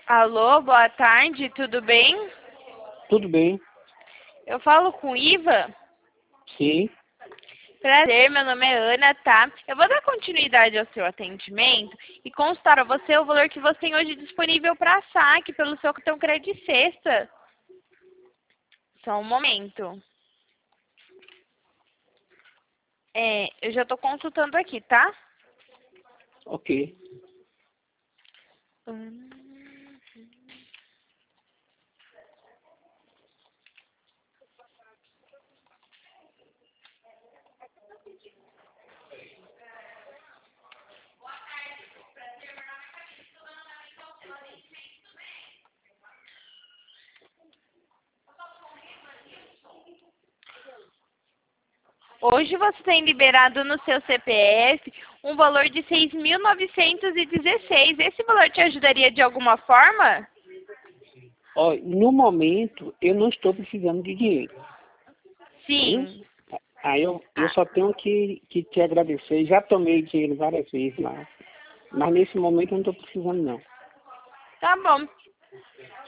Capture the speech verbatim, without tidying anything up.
Alô, boa tarde, tudo bem? Tudo bem? Eu falo com Iva? Sim. Prazer, meu nome é Ana, tá? Eu vou dar continuidade ao seu atendimento e constar a você o valor que você tem hoje disponível para saque pelo seu cartão crédito sexta. Só um momento. É, eu já estou consultando aqui, tá? Ok. Hum. Hoje você tem liberado no seu C P F um valor de seis mil novecentos e dezesseis. Esse valor te ajudaria de alguma forma? Ó, no momento, eu não estou precisando de dinheiro. Viu? Sim. Aí eu, eu Ah, só tenho que, que te agradecer. Já tomei dinheiro várias vezes lá. Mas nesse momento eu não estou precisando, não. tá bom.